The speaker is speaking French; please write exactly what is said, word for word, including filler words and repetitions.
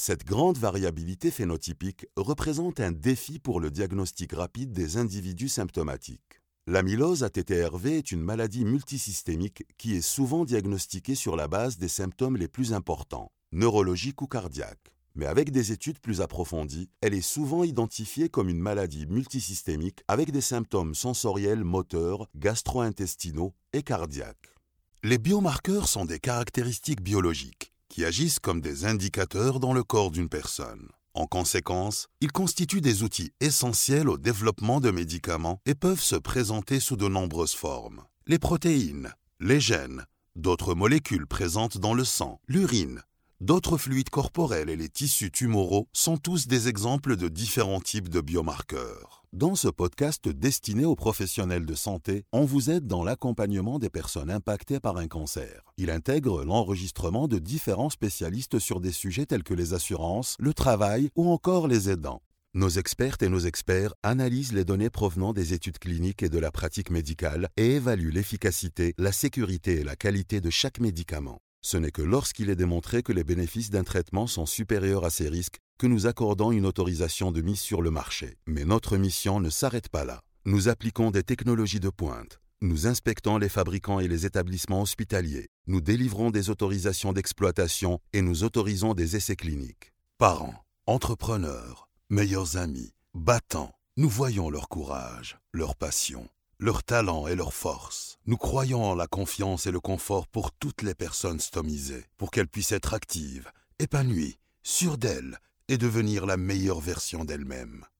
Cette grande variabilité phénotypique représente un défi pour le diagnostic rapide des individus symptomatiques. L'amylose A T T R V est une maladie multisystémique qui est souvent diagnostiquée sur la base des symptômes les plus importants, neurologiques ou cardiaques. Mais avec des études plus approfondies, elle est souvent identifiée comme une maladie multisystémique avec des symptômes sensoriels, moteurs, gastro-intestinaux et cardiaques. Les biomarqueurs sont des caractéristiques biologiques qui agissent comme des indicateurs dans le corps d'une personne. En conséquence, ils constituent des outils essentiels au développement de médicaments et peuvent se présenter sous de nombreuses formes. Les protéines, les gènes, d'autres molécules présentes dans le sang, l'urine, d'autres fluides corporels et les tissus tumoraux sont tous des exemples de différents types de biomarqueurs. Dans ce podcast destiné aux professionnels de santé, on vous aide dans l'accompagnement des personnes impactées par un cancer. Il intègre l'enregistrement de différents spécialistes sur des sujets tels que les assurances, le travail ou encore les aidants. Nos expertes et nos experts analysent les données provenant des études cliniques et de la pratique médicale et évaluent l'efficacité, la sécurité et la qualité de chaque médicament. Ce n'est que lorsqu'il est démontré que les bénéfices d'un traitement sont supérieurs à ses risques que nous accordons une autorisation de mise sur le marché. Mais notre mission ne s'arrête pas là. Nous appliquons des technologies de pointe. Nous inspectons les fabricants et les établissements hospitaliers. Nous délivrons des autorisations d'exploitation et nous autorisons des essais cliniques. Parents, entrepreneurs, meilleurs amis, battants, nous voyons leur courage, leur passion, leur talent et leur force. Nous croyons en la confiance et le confort pour toutes les personnes stomisées, pour qu'elles puissent être actives, épanouies, sûres d'elles et devenir la meilleure version d'elles-mêmes.